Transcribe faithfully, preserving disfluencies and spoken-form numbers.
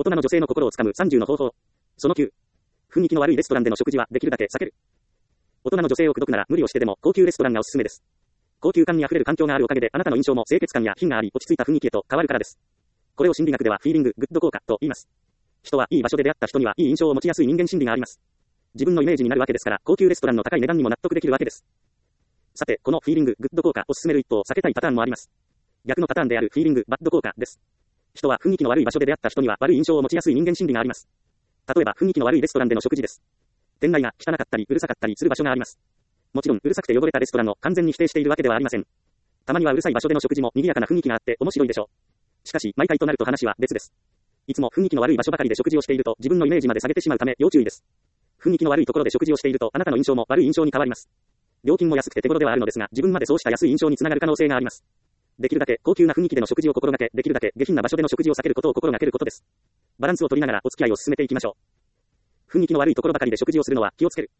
人の女性の心をつかむさんじゅうの方法。そのきゅう。雰囲気の悪いレストランでの食事はできるだけ避ける。大人の女性を口説くなら無理をしてでも高級レストランがおすすめです。高級感に溢れる環境があるおかげであなたの印象も清潔感や品があり落ち着いた雰囲気へと変わるからです。これを心理学ではフィーリンググッド効果と言います。人はいい場所で出会った人にはいい印象を持ちやすい人間心理があります。自分のイメージになるわけですから高級レストランの高い値段にも納得できるわけです。さて、このフィーリンググッド効果を進める一方、避けたいパターンもあります。逆のパターンであるフィーリングバッド効果です。人は雰囲気の悪い場所で出会った人には悪い印象を持ちやすい人間心理があります。例えば雰囲気の悪いレストランでの食事です。店内が汚かったりうるさかったりする場所があります。もちろんうるさくて汚れたレストランを完全に否定しているわけではありません。たまにはうるさい場所での食事も賑やかな雰囲気があって面白いでしょう。しかし毎回となると話は別です。いつも雰囲気の悪い場所ばかりで食事をしていると自分のイメージまで下げてしまうため要注意です。雰囲気の悪いところで食事をしているとあなたの印象も悪い印象に変わります。料金も安くて手頃ではあるのですが自分までそうした安い印象につながる可能性があります。できるだけ高級な雰囲気での食事を心がけ、できるだけ下品な場所での食事を避けることを心がけることです。バランスを取りながらお付き合いを進めていきましょう。雰囲気の悪いところばかりで食事をするのは気をつける。